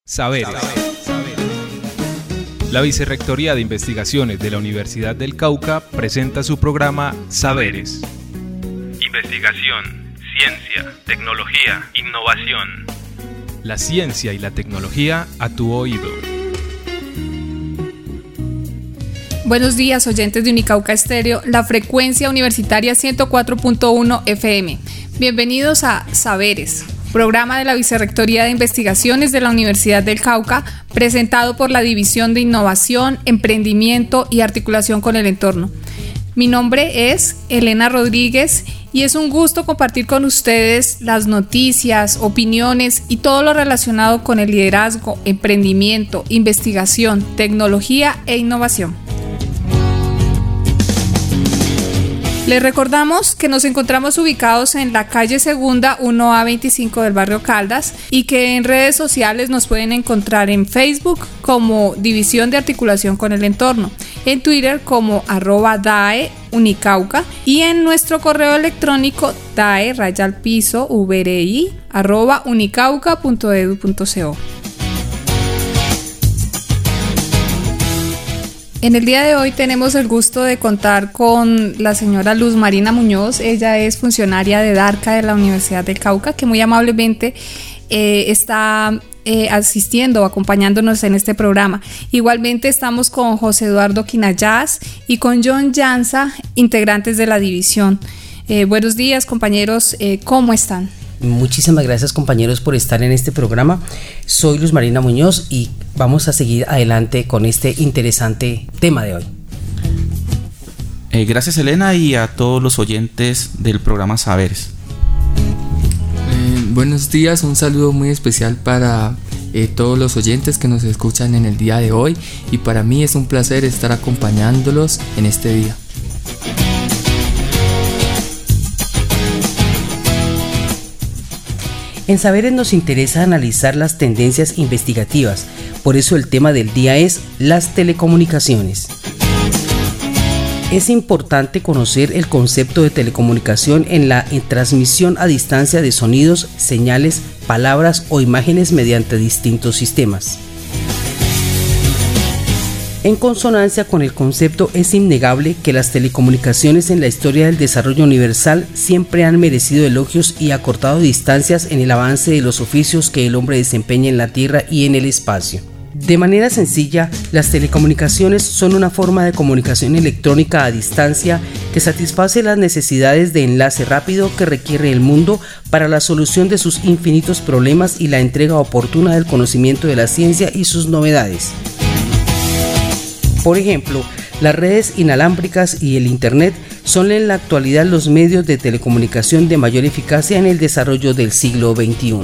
Saberes. La Vicerrectoría de Investigaciones de la Universidad del Cauca presenta su programa Saberes. Investigación, ciencia, tecnología, innovación. La ciencia y la tecnología a tu oído. Buenos días, oyentes de Unicauca Estéreo, la frecuencia universitaria 104.1 FM. Bienvenidos a Saberes, programa de la Vicerrectoría de Investigaciones de la Universidad del Cauca, presentado por la División de Innovación, Emprendimiento y Articulación con el Entorno. Mi nombre es Elena Rodríguez y es un gusto compartir con ustedes las noticias, opiniones y todo lo relacionado con el liderazgo, emprendimiento, investigación, tecnología e innovación. Les recordamos que nos encontramos ubicados en la calle Segunda 1A25 del barrio Caldas y que en redes sociales nos pueden encontrar en Facebook como División de Articulación con el Entorno, en Twitter como @DAE Unicauca y en nuestro correo electrónico dae_VRI@unicauca.edu.co. En el día de hoy tenemos el gusto de contar con la señora Luz Marina Muñoz. Ella es funcionaria de DARCA de la Universidad del Cauca, que muy amablemente está asistiendo o acompañándonos en este programa. Igualmente estamos con José Eduardo Quinayas y con John Llanza, integrantes de la división. Buenos días, compañeros, ¿cómo están? Muchísimas gracias, compañeros, por estar en este programa. Soy Luz Marina Muñoz y vamos a seguir adelante con este interesante tema de hoy. Gracias, Elena, y a todos los oyentes del programa Saberes. Buenos días, un saludo muy especial para todos los oyentes que nos escuchan en el día de hoy, y para mí es un placer estar acompañándolos en este día. En Saberes nos interesa analizar las tendencias investigativas, por eso el tema del día es las telecomunicaciones. Es importante conocer el concepto de telecomunicación en la transmisión a distancia de sonidos, señales, palabras o imágenes mediante distintos sistemas. En consonancia con el concepto, es innegable que las telecomunicaciones en la historia del desarrollo universal siempre han merecido elogios y acortado distancias en el avance de los oficios que el hombre desempeña en la Tierra y en el espacio. De manera sencilla, las telecomunicaciones son una forma de comunicación electrónica a distancia que satisface las necesidades de enlace rápido que requiere el mundo para la solución de sus infinitos problemas y la entrega oportuna del conocimiento de la ciencia y sus novedades. Por ejemplo, las redes inalámbricas y el Internet son en la actualidad los medios de telecomunicación de mayor eficacia en el desarrollo del siglo XXI.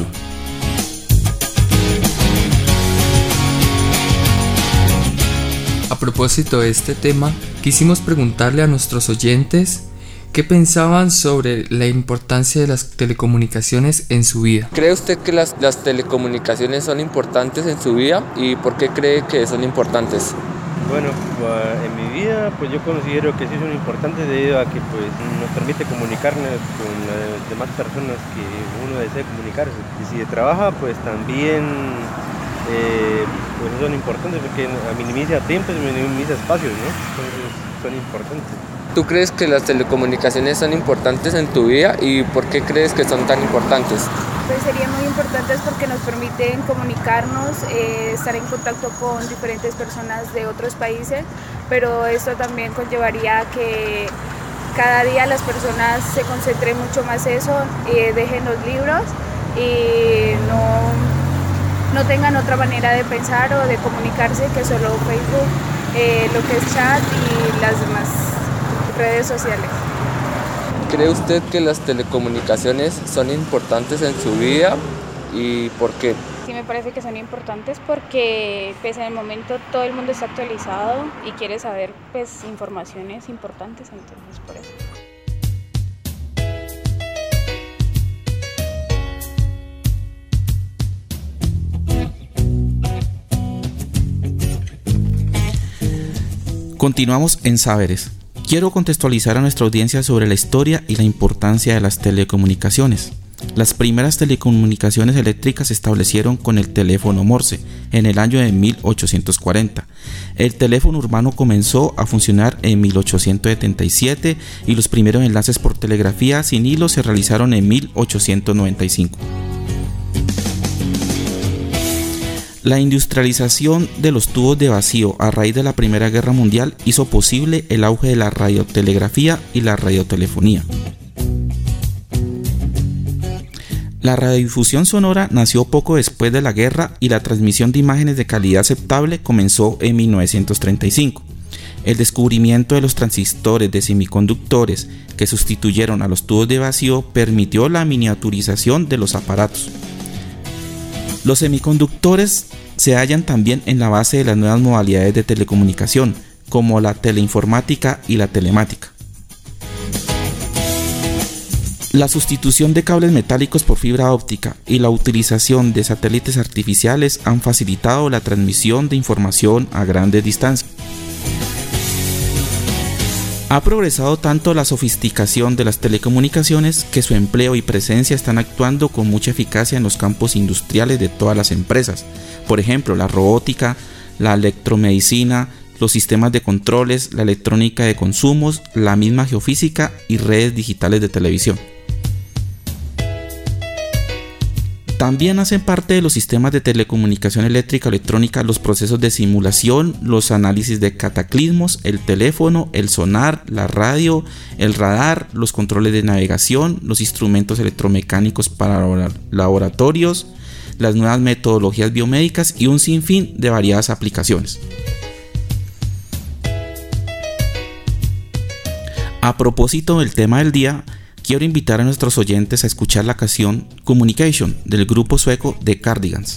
A propósito de este tema, quisimos preguntarle a nuestros oyentes ¿qué pensaban sobre la importancia de las telecomunicaciones en su vida? ¿Cree usted que las telecomunicaciones son importantes en su vida y por qué cree que son importantes? Bueno, en mi vida pues yo considero que sí son importantes debido a que pues nos permite comunicarnos con las demás personas que uno desea comunicarse. Y si trabaja pues también pues son importantes porque minimiza tiempos y minimiza espacios, ¿no? Entonces son importantes. ¿Tú crees que las telecomunicaciones son importantes en tu vida y por qué crees que son tan importantes? Pues serían muy importantes porque nos permiten comunicarnos, estar en contacto con diferentes personas de otros países, pero esto también conllevaría a que cada día las personas se concentren mucho más eso, dejen los libros y no tengan otra manera de pensar o de comunicarse que solo Facebook, lo que es chat y las demás redes sociales. ¿Cree usted que las telecomunicaciones son importantes en su vida y por qué? Sí, me parece que son importantes porque pues, en el momento todo el mundo está actualizado y quiere saber pues, informaciones importantes, entonces por eso. Continuamos en Saberes. Quiero contextualizar a nuestra audiencia sobre la historia y la importancia de las telecomunicaciones. Las primeras telecomunicaciones eléctricas se establecieron con el teléfono Morse en el año de 1840. El teléfono urbano comenzó a funcionar en 1877 y los primeros enlaces por telegrafía sin hilo se realizaron en 1895. La industrialización de los tubos de vacío a raíz de la Primera Guerra Mundial hizo posible el auge de la radiotelegrafía y la radiotelefonía. La radiodifusión sonora nació poco después de la guerra y la transmisión de imágenes de calidad aceptable comenzó en 1935. El descubrimiento de los transistores de semiconductores que sustituyeron a los tubos de vacío permitió la miniaturización de los aparatos. Los semiconductores se hallan también en la base de las nuevas modalidades de telecomunicación, como la teleinformática y la telemática. La sustitución de cables metálicos por fibra óptica y la utilización de satélites artificiales han facilitado la transmisión de información a grandes distancias. Ha progresado tanto la sofisticación de las telecomunicaciones que su empleo y presencia están actuando con mucha eficacia en los campos industriales de todas las empresas. Por ejemplo, la robótica, la electromedicina, los sistemas de controles, la electrónica de consumos, la misma geofísica y redes digitales de televisión. También hacen parte de los sistemas de telecomunicación eléctrica o electrónica los procesos de simulación, los análisis de cataclismos, el teléfono, el sonar, la radio, el radar, los controles de navegación, los instrumentos electromecánicos para laboratorios, las nuevas metodologías biomédicas y un sinfín de variadas aplicaciones. A propósito del tema del día, quiero invitar a nuestros oyentes a escuchar la canción Communication del grupo sueco The Cardigans.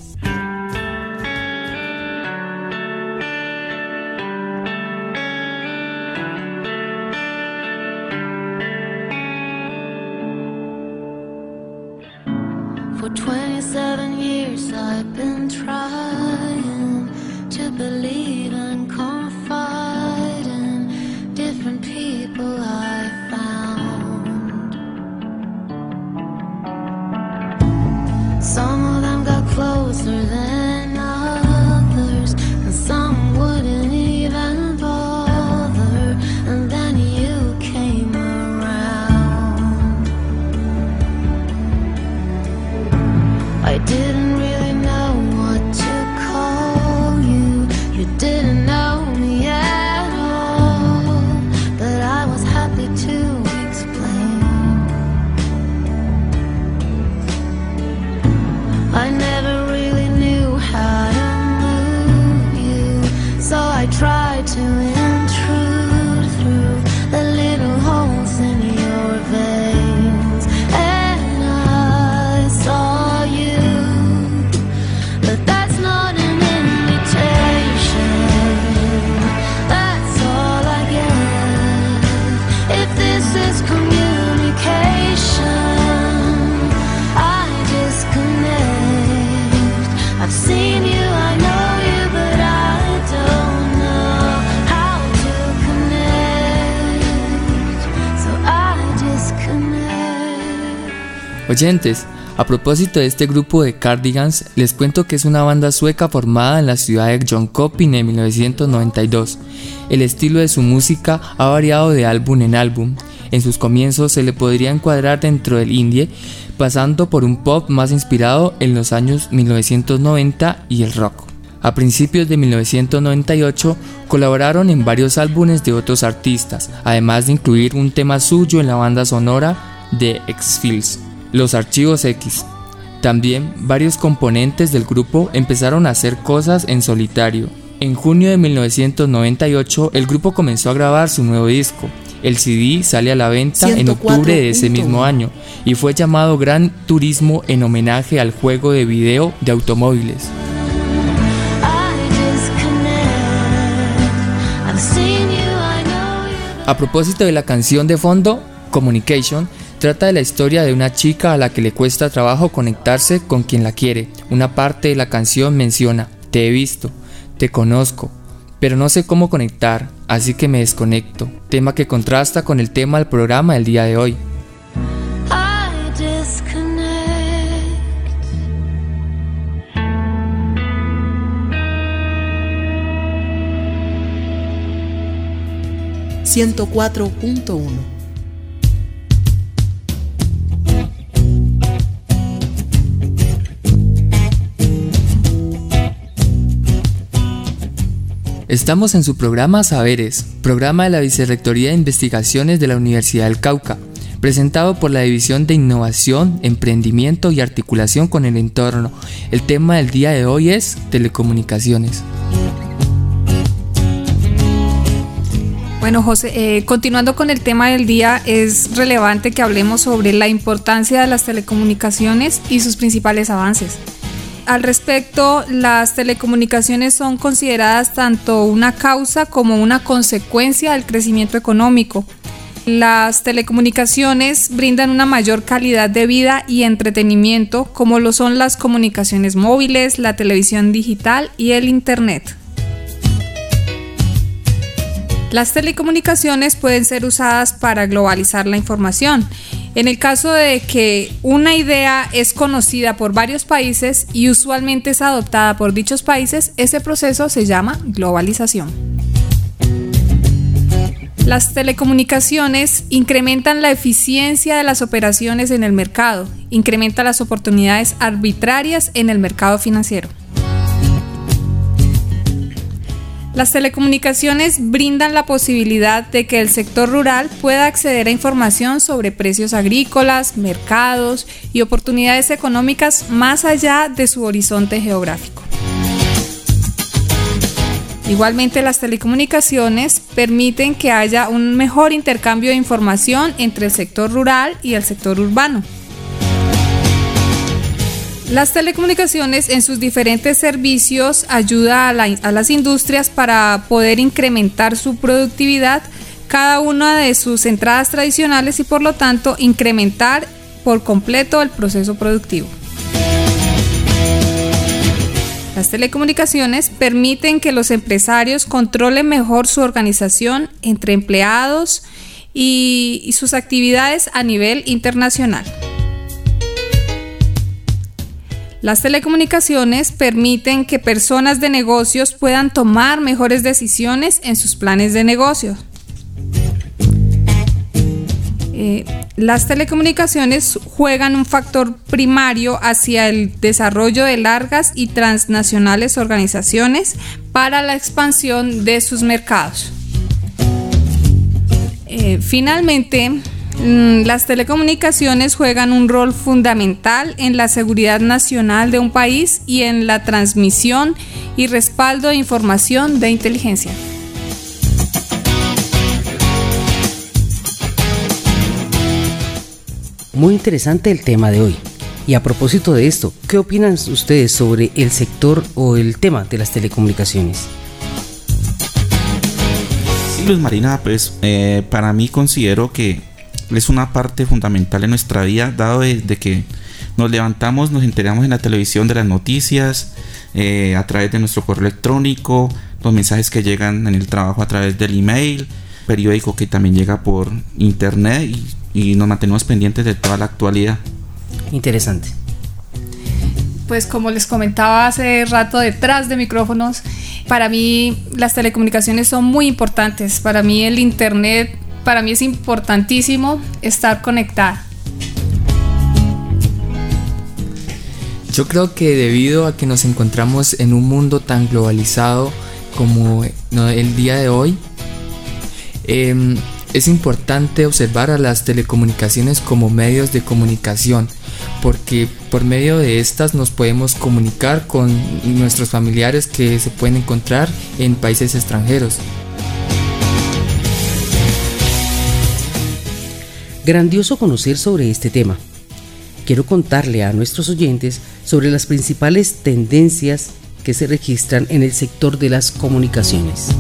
For 27 years I've been trying to believe and confide in different people I found. Some of them got closer than others, and some wouldn't even bother, and then you came around. I didn't really know what to call you, you didn't know me at all, but I was happy to explain. I never really knew how to move you, so I tried to intrude through the little holes in your veins, and I saw you, but that's not an invitation, that's all I get. If this is communication, I disconnect. I've seen you, I know you, but I don't know how to connect, so I disconnect. Oyentes, a propósito de este grupo de Cardigans, les cuento que es una banda sueca formada en la ciudad de Jönköping en 1992. El estilo de su música ha variado de álbum en álbum. En sus comienzos se le podría encuadrar dentro del indie, pasando por un pop más inspirado en los años 1990 y el rock. A principios de 1998 colaboraron en varios álbumes de otros artistas, además de incluir un tema suyo en la banda sonora de X-Files, Los Archivos X. También varios componentes del grupo empezaron a hacer cosas en solitario. En junio de 1998 el grupo comenzó a grabar su nuevo disco. El CD sale a la venta en octubre de ese mismo año y fue llamado Gran Turismo en homenaje al juego de video de automóviles. A propósito de la canción de fondo, Communication, trata de la historia de una chica a la que le cuesta trabajo conectarse con quien la quiere. Una parte de la canción menciona: te he visto, te conozco, pero no sé cómo conectar, así que me desconecto. Tema que contrasta con el tema del programa del día de hoy. I disconnect. 104.1. Estamos en su programa Saberes, programa de la Vicerrectoría de Investigaciones de la Universidad del Cauca, presentado por la División de Innovación, Emprendimiento y Articulación con el Entorno. El tema del día de hoy es telecomunicaciones. Bueno, José, continuando con el tema del día, es relevante que hablemos sobre la importancia de las telecomunicaciones y sus principales avances. Al respecto, las telecomunicaciones son consideradas tanto una causa como una consecuencia del crecimiento económico. Las telecomunicaciones brindan una mayor calidad de vida y entretenimiento, como lo son las comunicaciones móviles, la televisión digital y el Internet. Las telecomunicaciones pueden ser usadas para globalizar la información. En el caso de que una idea es conocida por varios países y usualmente es adoptada por dichos países, ese proceso se llama globalización. Las telecomunicaciones incrementan la eficiencia de las operaciones en el mercado, incrementan las oportunidades arbitrarias en el mercado financiero. Las telecomunicaciones brindan la posibilidad de que el sector rural pueda acceder a información sobre precios agrícolas, mercados y oportunidades económicas más allá de su horizonte geográfico. Igualmente, las telecomunicaciones permiten que haya un mejor intercambio de información entre el sector rural y el sector urbano. Las telecomunicaciones en sus diferentes servicios ayudan a las industrias para poder incrementar su productividad, cada una de sus entradas tradicionales y por lo tanto incrementar por completo el proceso productivo. Las telecomunicaciones permiten que los empresarios controlen mejor su organización entre empleados y sus actividades a nivel internacional. Las telecomunicaciones permiten que personas de negocios puedan tomar mejores decisiones en sus planes de negocio. Las telecomunicaciones juegan un factor primario hacia el desarrollo de largas y transnacionales organizaciones para la expansión de sus mercados. Finalmente, las telecomunicaciones juegan un rol fundamental en la seguridad nacional de un país y en la transmisión y respaldo de información de inteligencia. Muy interesante el tema de hoy. Y a propósito de esto, ¿qué opinan ustedes sobre el sector o el tema de las telecomunicaciones? Sí, Luz Marina, pues para mí considero que es una parte fundamental en nuestra vida, dado de que nos levantamos, nos enteramos en la televisión de las noticias, a través de nuestro correo electrónico, los mensajes que llegan en el trabajo a través del email, periódico que también llega por internet y nos mantenemos pendientes de toda la actualidad. Interesante. Pues como les comentaba hace rato detrás de micrófonos, para mí las telecomunicaciones son muy importantes. Para mí el internet, para mí es importantísimo estar conectada. Yo creo que debido a que nos encontramos en un mundo tan globalizado como el día de hoy, es importante observar a las telecomunicaciones como medios de comunicación, porque por medio de estas nos podemos comunicar con nuestros familiares que se pueden encontrar en países extranjeros. Grandioso conocer sobre este tema. Quiero contarle a nuestros oyentes sobre las principales tendencias que se registran en el sector de las comunicaciones.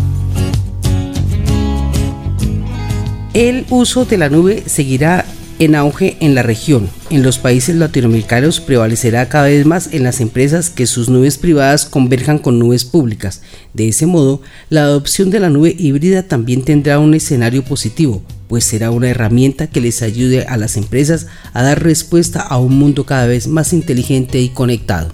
El uso de la nube seguirá en auge en la región. En los países latinoamericanos prevalecerá cada vez más en las empresas que sus nubes privadas converjan con nubes públicas. De ese modo, la adopción de la nube híbrida también tendrá un escenario positivo, pues será una herramienta que les ayude a las empresas a dar respuesta a un mundo cada vez más inteligente y conectado.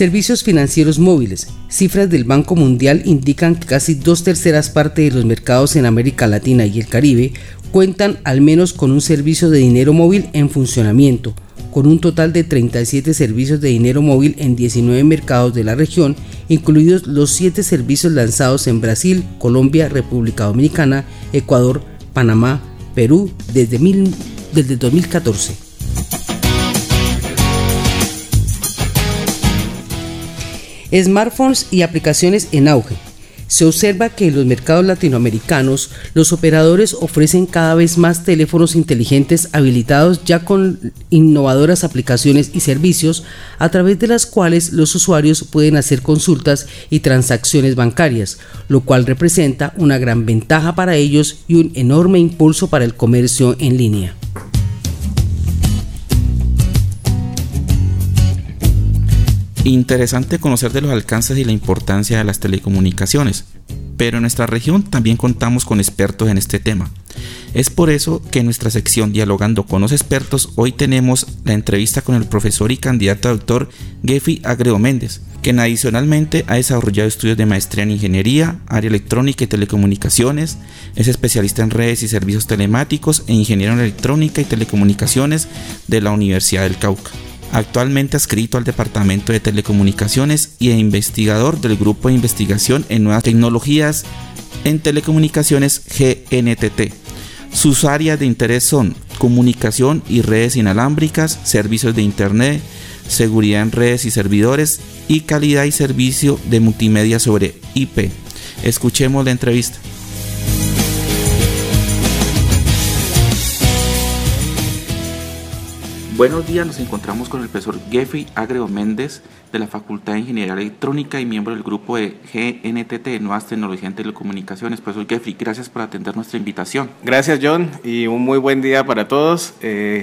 Servicios financieros móviles. Cifras del Banco Mundial indican que casi 2/3 partes de los mercados en América Latina y el Caribe cuentan al menos con un servicio de dinero móvil en funcionamiento, con un total de 37 servicios de dinero móvil en 19 mercados de la región, incluidos los 7 servicios lanzados en Brasil, Colombia, República Dominicana, Ecuador, Panamá, Perú desde 2014. Smartphones y aplicaciones en auge. Se observa que en los mercados latinoamericanos los operadores ofrecen cada vez más teléfonos inteligentes habilitados ya con innovadoras aplicaciones y servicios a través de las cuales los usuarios pueden hacer consultas y transacciones bancarias, lo cual representa una gran ventaja para ellos y un enorme impulso para el comercio en línea. Interesante conocer de los alcances y la importancia de las telecomunicaciones, pero en nuestra región también contamos con expertos en este tema. Es por eso que en nuestra sección Dialogando con los expertos hoy tenemos la entrevista con el profesor y candidato a doctor Geoffrey Agredo Méndez, quien adicionalmente ha desarrollado estudios de maestría en ingeniería, área electrónica y telecomunicaciones, es especialista en redes y servicios telemáticos e ingeniero en electrónica y telecomunicaciones de la Universidad del Cauca. Actualmente adscrito al Departamento de Telecomunicaciones y investigador del Grupo de Investigación en Nuevas Tecnologías en Telecomunicaciones GNTT. Sus áreas de interés son comunicación y redes inalámbricas, servicios de Internet, seguridad en redes y servidores y calidad y servicio de multimedia sobre IP. Escuchemos la entrevista. Buenos días, nos encontramos con el profesor Geoffrey Agredo Méndez de la Facultad de Ingeniería Electrónica y miembro del grupo de GNTT de Nuevas Tecnologías en Telecomunicaciones. Profesor Geoffrey, gracias por atender nuestra invitación. Gracias, John, y un muy buen día para todos.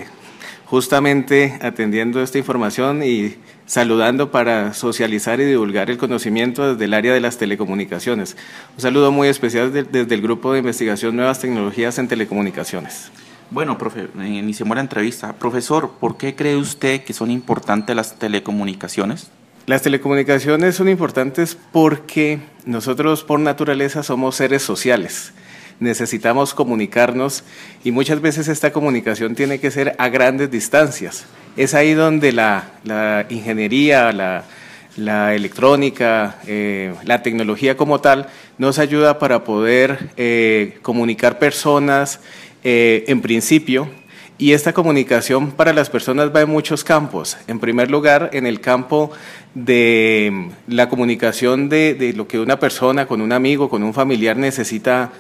Justamente atendiendo esta información y saludando para socializar y divulgar el conocimiento desde el área de las telecomunicaciones. Un saludo muy especial desde el grupo de investigación Nuevas Tecnologías en Telecomunicaciones. Bueno, profe, iniciemos la entrevista. Profesor, ¿por qué cree usted que son importantes las telecomunicaciones? Las telecomunicaciones son importantes porque nosotros por naturaleza somos seres sociales. Necesitamos comunicarnos y muchas veces esta comunicación tiene que ser a grandes distancias. Es ahí donde la ingeniería, la electrónica, la tecnología como tal nos ayuda para poder comunicar personas en principio, y esta comunicación para las personas va en muchos campos. En primer lugar, en el campo de la comunicación de lo que una persona con un amigo, con un familiar necesita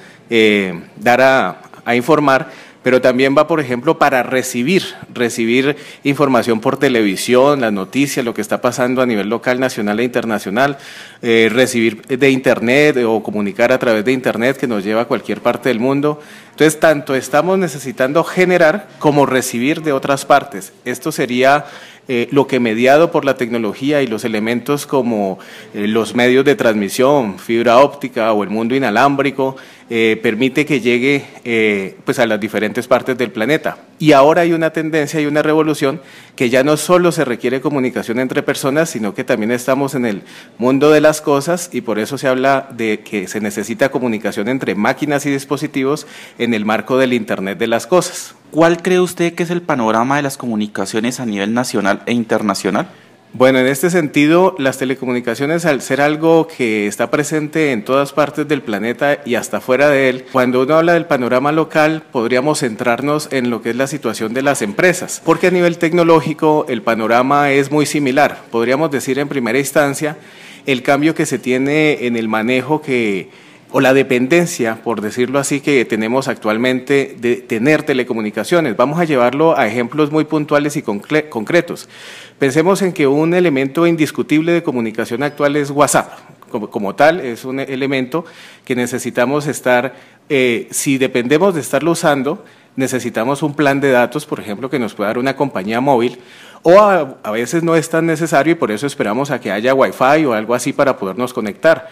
dar a informar, pero también va, por ejemplo, para recibir información por televisión, las noticias, lo que está pasando a nivel local, nacional e internacional, recibir de Internet o comunicar a través de Internet que nos lleva a cualquier parte del mundo. Entonces, tanto estamos necesitando generar como recibir de otras partes. Esto sería lo que mediado por la tecnología y los elementos como los medios de transmisión, fibra óptica o el mundo inalámbrico, permite que llegue pues a las diferentes partes del planeta. Y ahora hay una tendencia y una revolución que ya no solo se requiere comunicación entre personas, sino que también estamos en el mundo de las cosas, y por eso se habla de que se necesita comunicación entre máquinas y dispositivos en el marco del Internet de las cosas. ¿Cuál cree usted que es el panorama de las comunicaciones a nivel nacional e internacional? Bueno, en este sentido, las telecomunicaciones, al ser algo que está presente en todas partes del planeta y hasta fuera de él, cuando uno habla del panorama local, podríamos centrarnos en lo que es la situación de las empresas, porque a nivel tecnológico el panorama es muy similar. Podríamos decir en primera instancia el cambio que se tiene en el manejo o la dependencia, por decirlo así, que tenemos actualmente de tener telecomunicaciones. Vamos a llevarlo a ejemplos muy puntuales y concretos. Pensemos en que un elemento indiscutible de comunicación actual es WhatsApp. Como tal, es un elemento que necesitamos estar, si dependemos de estarlo usando, necesitamos un plan de datos, por ejemplo, que nos pueda dar una compañía móvil, o a veces no es tan necesario y por eso esperamos a que haya Wi-Fi o algo así para podernos conectar.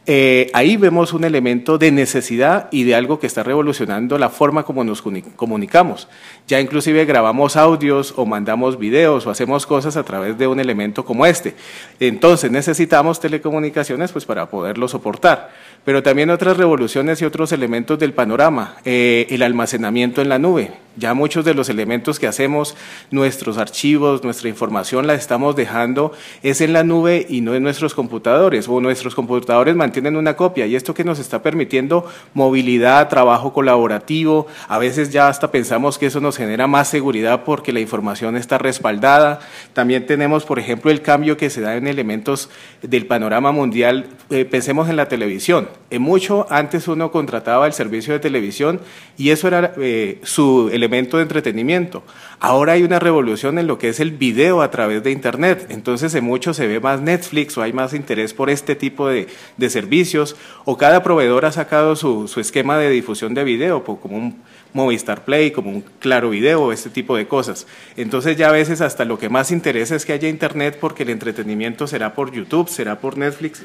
Ahí vemos un elemento de necesidad y de algo que está revolucionando la forma como nos comunicamos. Ya inclusive grabamos audios o mandamos videos o hacemos cosas a través de un elemento como este. Entonces necesitamos telecomunicaciones pues para poderlo soportar. Pero también otras revoluciones y otros elementos del panorama, el almacenamiento en la nube. Ya muchos de los elementos que hacemos, nuestros archivos, nuestra información la estamos dejando es en la nube y no en nuestros computadores, o nuestros computadores mantienen una copia, y esto que nos está permitiendo movilidad, trabajo colaborativo, a veces ya hasta pensamos que eso nos genera más seguridad porque la información está respaldada. También tenemos, por ejemplo, el cambio que se da en elementos del panorama mundial, pensemos en la televisión. Mucho antes uno contrataba el servicio de televisión y eso era su elemento de entretenimiento. Ahora hay una revolución en lo que es el video a través de Internet, entonces en mucho se ve más Netflix o hay más interés por este tipo de servicios, o cada proveedor ha sacado su esquema de difusión de video, como un Movistar Play, como un Claro Video, este tipo de cosas. Entonces ya a veces hasta lo que más interesa es que haya Internet porque el entretenimiento será por YouTube, será por Netflix,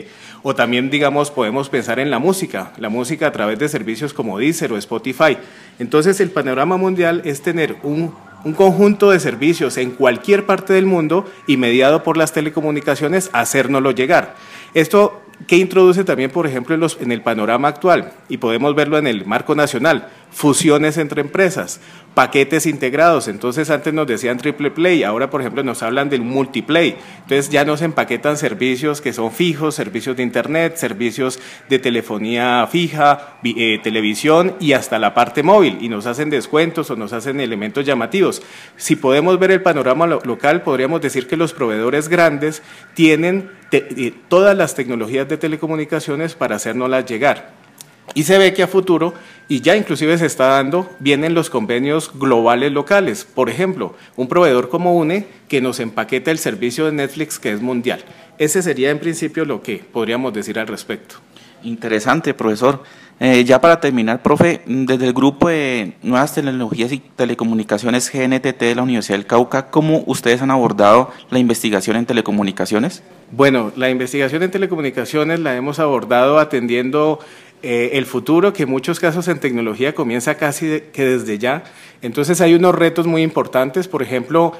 o también digamos podemos pensar en la música a través de servicios como Deezer o Spotify. Entonces el panorama mundial es tener un conjunto de servicios en cualquier parte del mundo y mediado por las telecomunicaciones, hacérnoslo llegar. Esto que introduce también, por ejemplo, en el panorama actual, y podemos verlo en el marco nacional, fusiones entre empresas, paquetes integrados. Entonces antes nos decían triple play, ahora por ejemplo nos hablan del multiplay. Entonces ya nos empaquetan servicios que son fijos, servicios de internet, servicios de telefonía fija, televisión y hasta la parte móvil, y nos hacen descuentos o nos hacen elementos llamativos. Si podemos ver el panorama local, podríamos decir que los proveedores grandes tienen todas las tecnologías de telecomunicaciones para hacérnoslas llegar. Y se ve que a futuro, y ya inclusive se está dando, vienen los convenios globales locales. Por ejemplo, un proveedor como UNE que nos empaqueta el servicio de Netflix que es mundial. Ese sería en principio lo que podríamos decir al respecto. Interesante, profesor. Ya para terminar, profe, desde el grupo de Nuevas Tecnologías y Telecomunicaciones GNTT de la Universidad del Cauca, ¿cómo ustedes han abordado la investigación en telecomunicaciones? Bueno, la investigación en telecomunicaciones la hemos abordado atendiendo el futuro, que en muchos casos en tecnología comienza casi que desde ya. Entonces hay unos retos muy importantes, por ejemplo,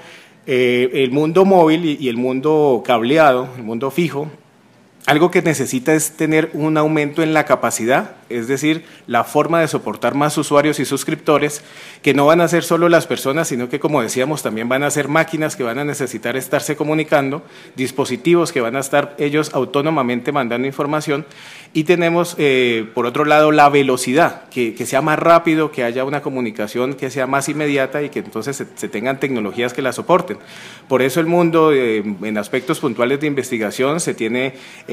el mundo móvil y el mundo cableado, el mundo fijo. Algo que necesita es tener un aumento en la capacidad, es decir, la forma de soportar más usuarios y suscriptores, que no van a ser solo las personas, sino que, como decíamos, también van a ser máquinas que van a necesitar estarse comunicando, dispositivos que van a estar ellos autónomamente mandando información, y tenemos, por otro lado, la velocidad, que sea más rápido, que haya una comunicación que sea más inmediata y que entonces se tengan tecnologías que la soporten. Por eso el mundo, en aspectos puntuales de investigación, se tiene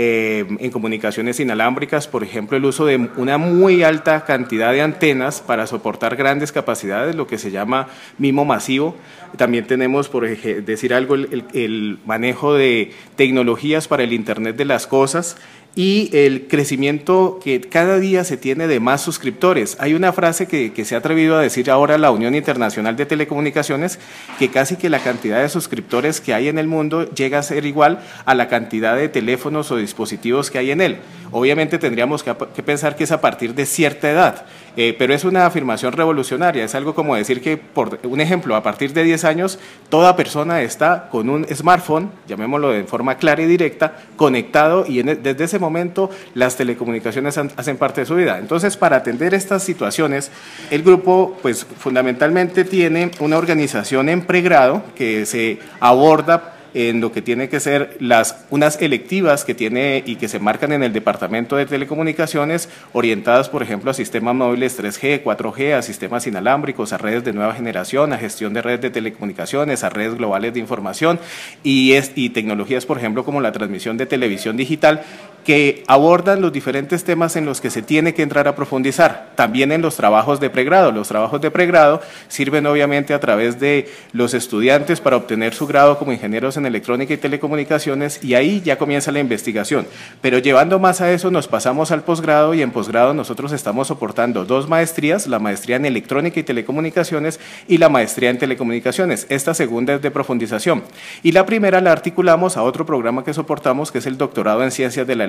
en comunicaciones inalámbricas, por ejemplo, el uso de una muy alta cantidad de antenas para soportar grandes capacidades, lo que se llama MIMO masivo. También tenemos, por decir algo, el manejo de tecnologías para el Internet de las cosas y el crecimiento que cada día se tiene de más suscriptores. Hay una frase que se ha atrevido a decir ahora la Unión Internacional de Telecomunicaciones, que casi que la cantidad de suscriptores que hay en el mundo llega a ser igual a la cantidad de teléfonos o dispositivos que hay en él. Obviamente tendríamos que pensar que es a partir de cierta edad, pero es una afirmación revolucionaria. Es algo como decir que, por un ejemplo, a partir de 10 años, toda persona está con un smartphone, llamémoslo de forma clara y directa, conectado, y desde ese momento las telecomunicaciones hacen parte de su vida. Entonces, para atender estas situaciones, el grupo pues fundamentalmente tiene una organización en pregrado que se aborda en lo que tiene que ser unas electivas que tiene y que se marcan en el Departamento de Telecomunicaciones, orientadas, por ejemplo, a sistemas móviles 3G, 4G, a sistemas inalámbricos, a redes de nueva generación, a gestión de redes de telecomunicaciones, a redes globales de información y tecnologías, por ejemplo, como la transmisión de televisión digital, que abordan los diferentes temas en los que se tiene que entrar a profundizar. También en los trabajos de pregrado. Los trabajos de pregrado sirven obviamente a través de los estudiantes para obtener su grado como ingenieros en electrónica y telecomunicaciones, y ahí ya comienza la investigación. Pero llevando más a eso nos pasamos al posgrado, y en posgrado nosotros estamos soportando 2 maestrías, la maestría en electrónica y telecomunicaciones y la maestría en telecomunicaciones. Esta segunda es de profundización. Y la primera la articulamos a otro programa que soportamos, que es el doctorado en ciencias de la electrónica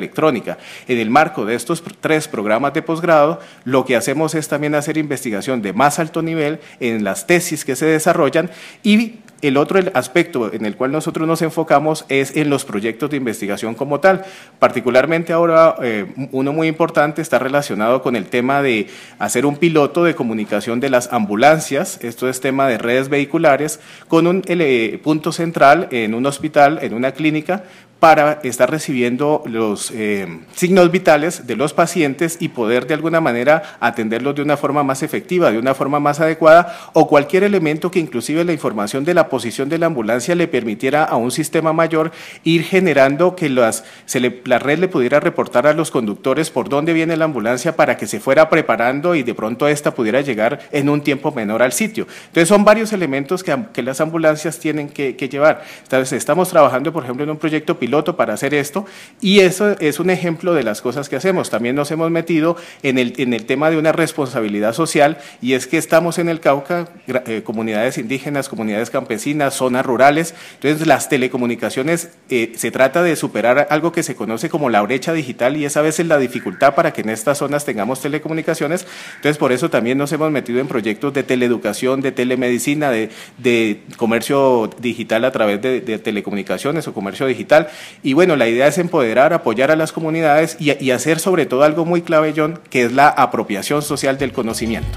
electrónica. En el marco de estos 3 programas de posgrado, lo que hacemos es también hacer investigación de más alto nivel en las tesis que se desarrollan, y el otro aspecto en el cual nosotros nos enfocamos es en los proyectos de investigación como tal. Particularmente ahora uno muy importante está relacionado con el tema de hacer un piloto de comunicación de las ambulancias, esto es tema de redes vehiculares, con un punto central en un hospital, en una clínica, para estar recibiendo los signos vitales de los pacientes y poder de alguna manera atenderlos de una forma más efectiva, de una forma más adecuada, o cualquier elemento que inclusive la información de la posición de la ambulancia le permitiera a un sistema mayor ir generando que la red le pudiera reportar a los conductores por dónde viene la ambulancia para que se fuera preparando y de pronto esta pudiera llegar en un tiempo menor al sitio. Entonces son varios elementos que las ambulancias tienen que llevar. Entonces estamos trabajando, por ejemplo, en un proyecto piloto para hacer esto, y eso es un ejemplo de las cosas que hacemos. También nos hemos metido en el tema de una responsabilidad social, y es que estamos en el Cauca, comunidades indígenas, comunidades campesinas, zonas rurales. Entonces las telecomunicaciones, se trata de superar algo que se conoce como la brecha digital, y es a veces la dificultad para que en estas zonas tengamos telecomunicaciones. Entonces por eso también nos hemos metido en proyectos de teleeducación, de telemedicina, de comercio digital a través de telecomunicaciones o comercio digital. Y bueno, la idea es empoderar, apoyar a las comunidades y hacer sobre todo algo muy clave, John, que es la apropiación social del conocimiento.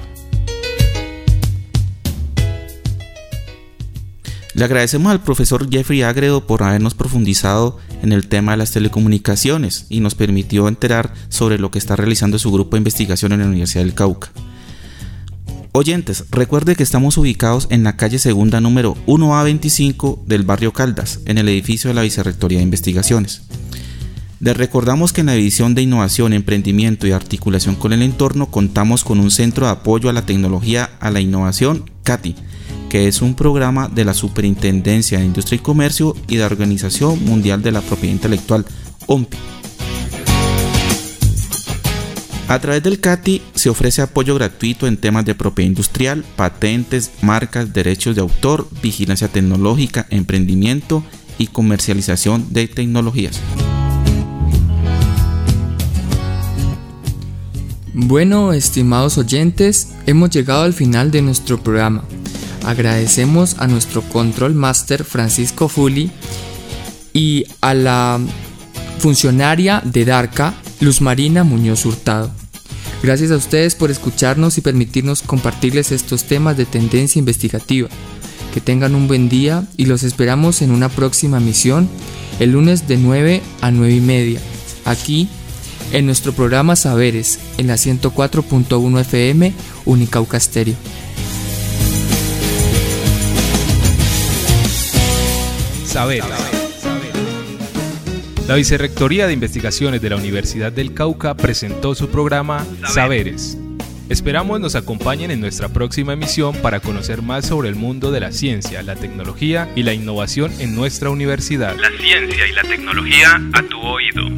Le agradecemos al profesor Jeffrey Agredo por habernos profundizado en el tema de las telecomunicaciones y nos permitió enterar sobre lo que está realizando su grupo de investigación en la Universidad del Cauca. Oyentes, recuerde que estamos ubicados en la calle Segunda número 1A25 del barrio Caldas, en el edificio de la Vicerrectoría de Investigaciones. Les recordamos que en la División de Innovación, Emprendimiento y Articulación con el Entorno contamos con un Centro de Apoyo a la Tecnología a la Innovación, CATI, que es un programa de la Superintendencia de Industria y Comercio y de la Organización Mundial de la Propiedad Intelectual, OMPI. A través del CATI se ofrece apoyo gratuito en temas de propiedad industrial, patentes, marcas, derechos de autor, vigilancia tecnológica, emprendimiento y comercialización de tecnologías. Bueno, estimados oyentes, hemos llegado al final de nuestro programa. Agradecemos a nuestro Control Master Francisco Fuli y a la funcionaria de DARCA, Luz Marina Muñoz Hurtado. Gracias a ustedes por escucharnos y permitirnos compartirles estos temas de tendencia investigativa. Que tengan un buen día y los esperamos en una próxima emisión el lunes de 9 a 9:30, aquí en nuestro programa Saberes, en la 104.1 FM Unicauca Estéreo. Saberes. La Vicerrectoría de Investigaciones de la Universidad del Cauca presentó su programa Saberes. Esperamos nos acompañen en nuestra próxima emisión para conocer más sobre el mundo de la ciencia, la tecnología y la innovación en nuestra universidad. La ciencia y la tecnología a tu oído.